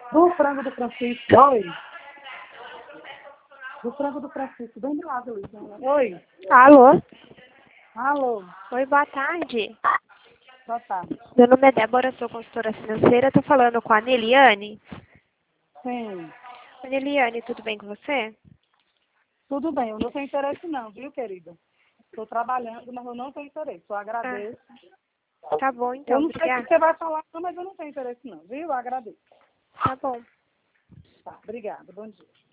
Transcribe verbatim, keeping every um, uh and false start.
Do frango do Francisco. Oi. Do frango do Francisco. Bem do lado, Luiz. Oi. Alô? Alô. Oi, boa tarde. Boa tarde. Meu nome é Débora, sou consultora financeira. Estou falando com a Neliane. Sim. Oi, Neliane, tudo bem com você? Tudo bem. Eu não tenho interesse não, viu, querida? Estou trabalhando, mas eu não tenho interesse. Eu agradeço. Ah, tá bom, então. Eu não sei o que Obrigada. você vai falar, não, mas eu não tenho interesse não, viu? Eu agradeço. Tá bom. Tá, obrigada. Bom dia.